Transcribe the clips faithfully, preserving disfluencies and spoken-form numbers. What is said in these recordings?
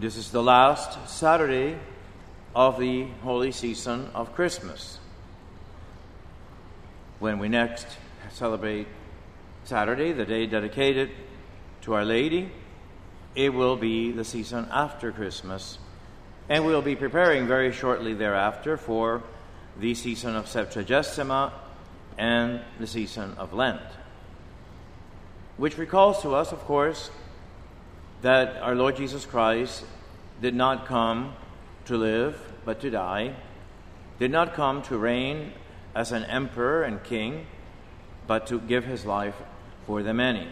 This is the last Saturday of the holy season of Christmas. When we next celebrate Saturday, the day dedicated to Our Lady, it will be the season after Christmas, and we'll be preparing very shortly thereafter for the season of Septuagesima and the season of Lent, which recalls to us, of course, that our Lord Jesus Christ did not come to live but to die, did not come to reign as an emperor and king, but to give his life for the many.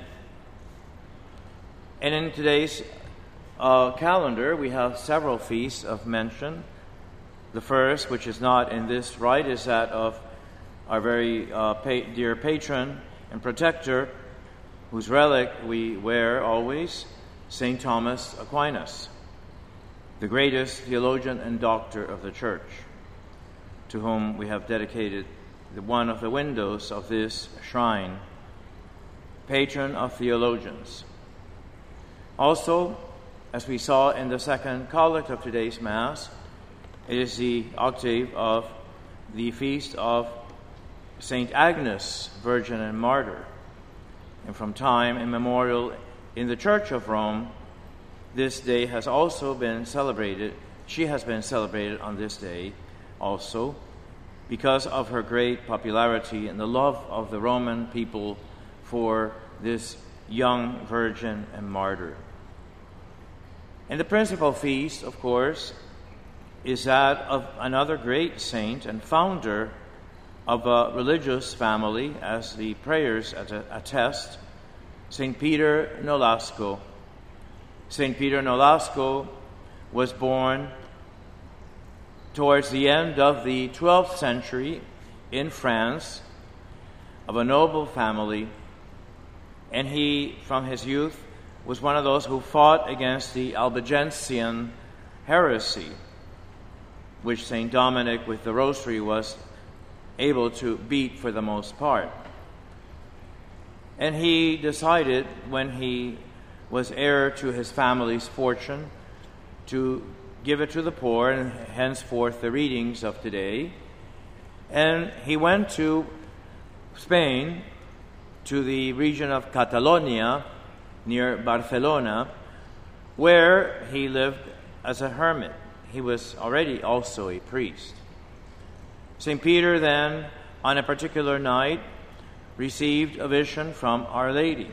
And in today's uh, calendar, we have several feasts of mention. The first, which is not in this rite, is that of our very uh, pa- dear patron and protector, whose relic we wear always, Saint Thomas Aquinas, the greatest theologian and doctor of the Church, to whom we have dedicated the one of the windows of this shrine, patron of theologians. Also, as we saw in the second collect of today's Mass, it is the octave of the feast of Saint Agnes, Virgin and Martyr. And from time immemorial in the Church of Rome, this day has also been celebrated. She has been celebrated on this day also because of her great popularity and the love of the Roman people for this young virgin and martyr. And the principal feast, of course, is that of another great saint and founder of a religious family, as the prayers attest, Saint Peter Nolasco. Saint Peter Nolasco was born towards the end of the twelfth century in France of a noble family, and he, from his youth, was one of those who fought against the Albigensian heresy, which Saint Dominic with the Rosary was able to beat for the most part. And he decided, when he was heir to his family's fortune, to give it to the poor, and henceforth the readings of today. And he went to Spain, to the region of Catalonia, near Barcelona, where he lived as a hermit. He was already also a priest. Saint Peter then, on a particular night, received a vision from Our Lady,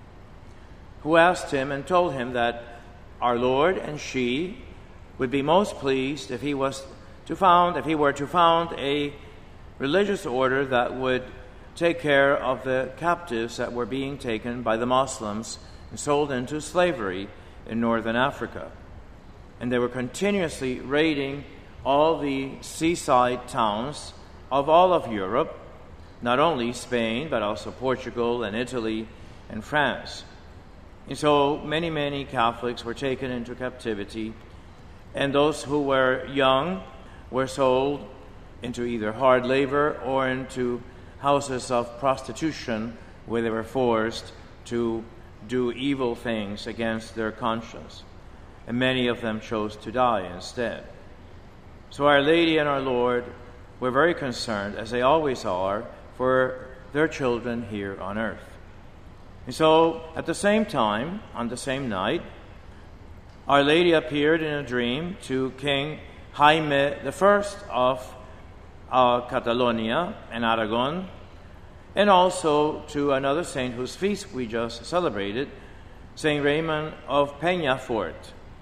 who asked him and told him that our Lord and she would be most pleased if he was to found, if he were to found a religious order that would take care of the captives that were being taken by the Muslims and sold into slavery in northern Africa. And they were continuously raiding all the seaside towns of all of Europe, not only Spain, but also Portugal and Italy and France. And so many, many Catholics were taken into captivity, and those who were young were sold into either hard labor or into houses of prostitution, where they were forced to do evil things against their conscience. And many of them chose to die instead. So Our Lady and our Lord were very concerned, as they always are, for their children here on earth. And so, at the same time, on the same night, Our Lady appeared in a dream to King Jaime the First of uh, Catalonia and Aragon, and also to another saint whose feast we just celebrated, Saint Raymond of Peñafort.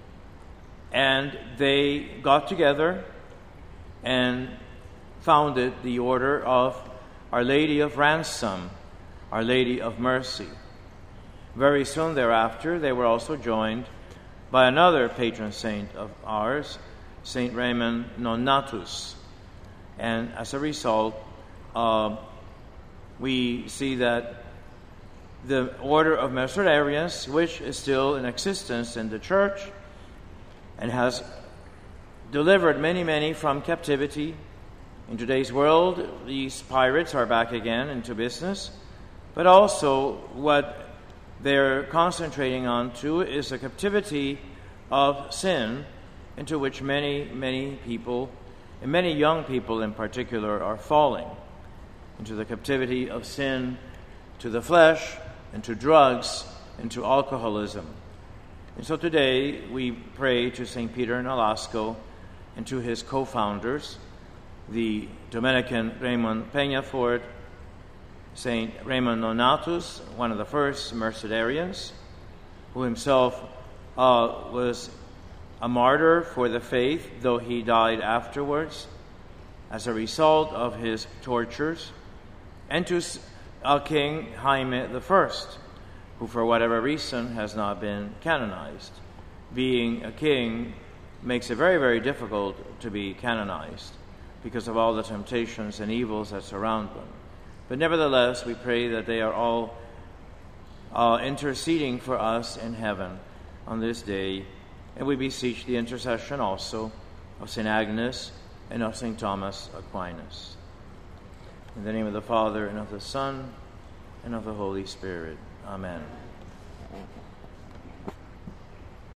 And they got together and founded the order of Our Lady of Ransom, Our Lady of Mercy. Very soon thereafter, they were also joined by another patron saint of ours, Saint Raymond Nonatus. And as a result, uh, we see that the order of Mercedarians, which is still in existence in the Church and has delivered many, many from captivity. In today's world, these pirates are back again into business, but also what they're concentrating on too is the captivity of sin into which many, many people, and many young people in particular, are falling, into the captivity of sin, to the flesh, and to drugs, and to alcoholism. And so today we pray to Saint Peter Nolasco and to his co-founders, the Dominican Raymond Peñafort, Saint Raymond Nonatus, one of the first Mercedarians, who himself uh, was a martyr for the faith, though he died afterwards as a result of his tortures, and to uh, King Jaime the First, who for whatever reason has not been canonized. Being a king makes it very, very difficult to be canonized because of all the temptations and evils that surround them. But nevertheless, we pray that they are all uh, interceding for us in heaven on this day, and we beseech the intercession also of Saint Agnes and of Saint Thomas Aquinas. In the name of the Father, and of the Son, and of the Holy Spirit. Amen.